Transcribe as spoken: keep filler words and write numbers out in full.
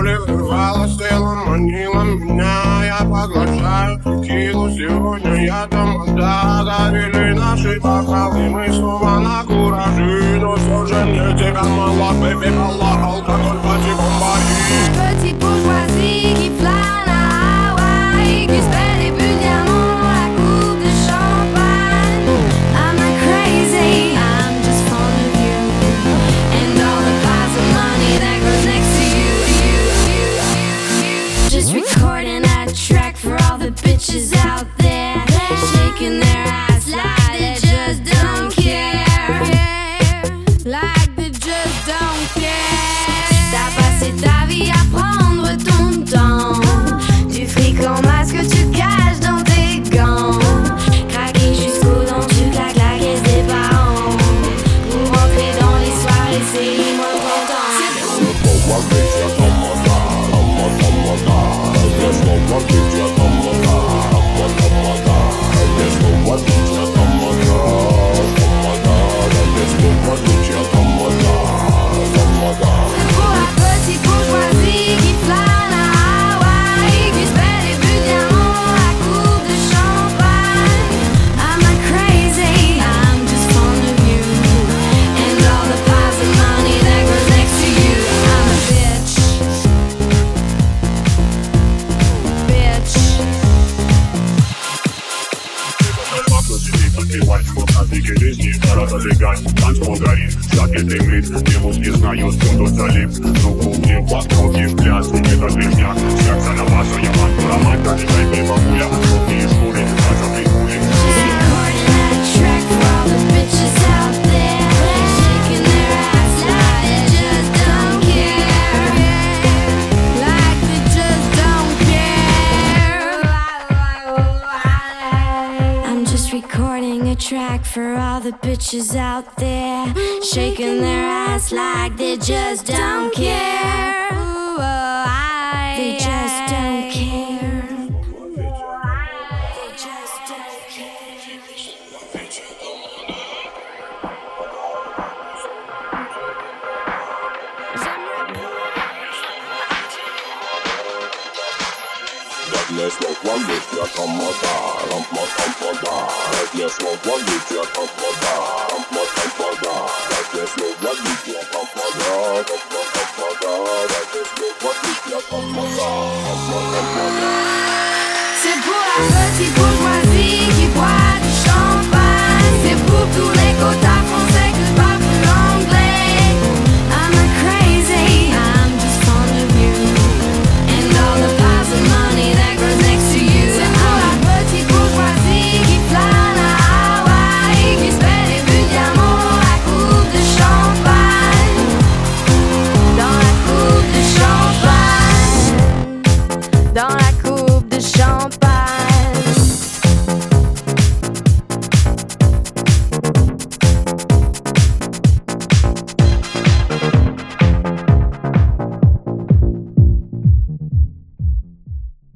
прикрывалась телом, манила меня. Я поглощаю текилу, сегодня я тамада. Горели наши бокалы, мы снова на кураже. Но все же мне тебя мало, бэби, мало. Алкоголь, пати, бомбари. Petite bourgeoisie qui flâne à Hawaï, qui se fait des bulles diamants dans la coupe de champagne. I'm not crazy, I'm just fond of you and all the piles of money that goes next to you, you, you, you, you. Just recording a track for all the bitches out there, shaking their ass like they just don't care, like they just don't care. T'as passé ta vie à prendre ton temps, du fric en masse que tu caches dans tes gants, craquer jusqu'aux dents, tu claques la caisse des parents, pour rentrer dans les soirées, c'est les-moi content. Pour la petite bourgeoisie qui flâne à Hawaï, qui se fait des bulles diamants dans la coupe de champagne. I'm not crazy, I'm just fond of you and all the piles of money that goes next to you. I'm a bitch, bitch. Подпевать в фотофике жизни, города легать, танцпол горит, всякий дымит, девушки знают, кто тут залип. Руку мне в ноги в пляс, это грязняк, сердце на вас, а я мантура, мать, долегай, бабуля, руки из шкуры, разобрей пули. Recording a track for all the bitches out there, shaking their ass like they just don't care, like they just don't care. I'm just recording a track for all the bitches out there, shaking their ass like they just don't care. They just don't care. They just don't care. Если валить, я тамада, рампма тампада. Если валить, я тампада, рампма тампада. Если валить, я тампада, рампма тампада. Если